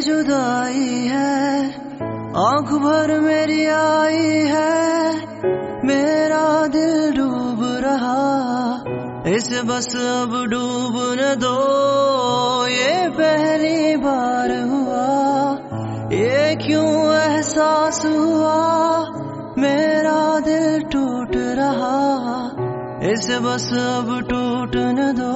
जुदाई है, आंख भर मेरी आई है, मेरा दिल डूब रहा, इसे बस अब डूबने दो। ये पहली बार हुआ, ये क्यों एहसास हुआ, मेरा दिल टूट रहा, इसे बस अब टूटने दो।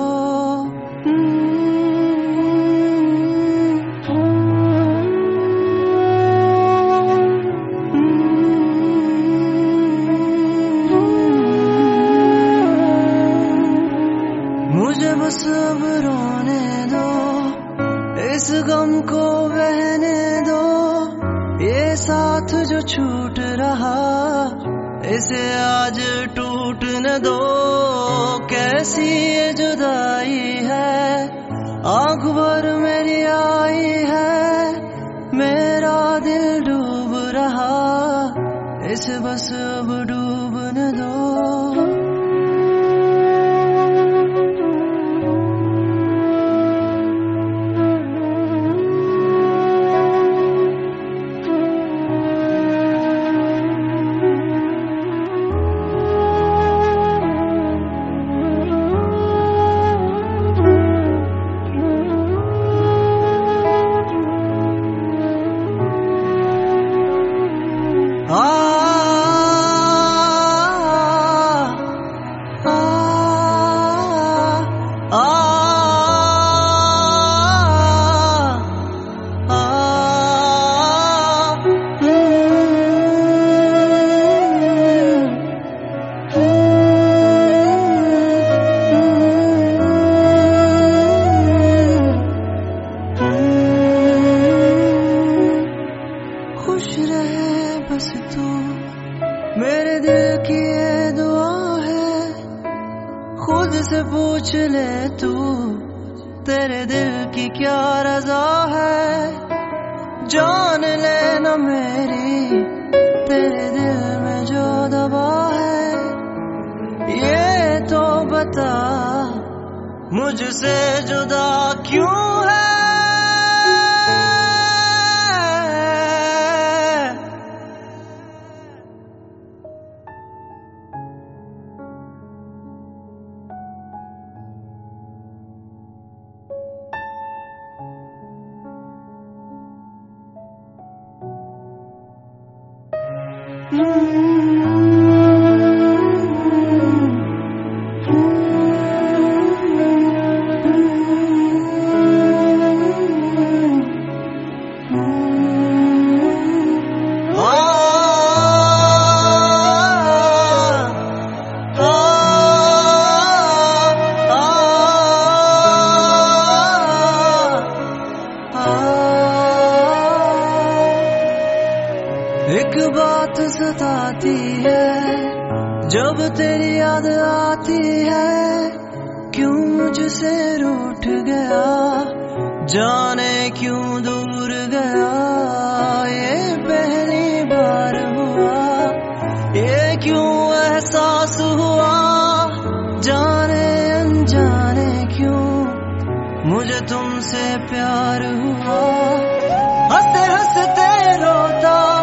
मुझे बस अब रोने दो, इस गम को बहने दो, ये साथ जो छूट रहा, इसे आज टूटने दो। कैसी ये जुदाई है, आंख भर मेरी आई है, मेरा दिल डूब रहा, इसे बस अब डूबने दो। खुश रहे बस तू, मेरे दिल की ये दुआ है, खुद से पूछ ले तू, तेरे दिल की क्या रजा है। जान ले न मेरी, तेरे दिल में जो दबा है, ये तो बता मुझसे जुदा क्यों है। एक बात सताती है, जब तेरी याद आती है, क्यों मुझसे रूठ गया, जाने क्यों दूर गया। ये पहली बार हुआ, ये क्यों एहसास हुआ, जाने अनजाने क्यों मुझे तुमसे प्यार हुआ। हंसते हंसते रोता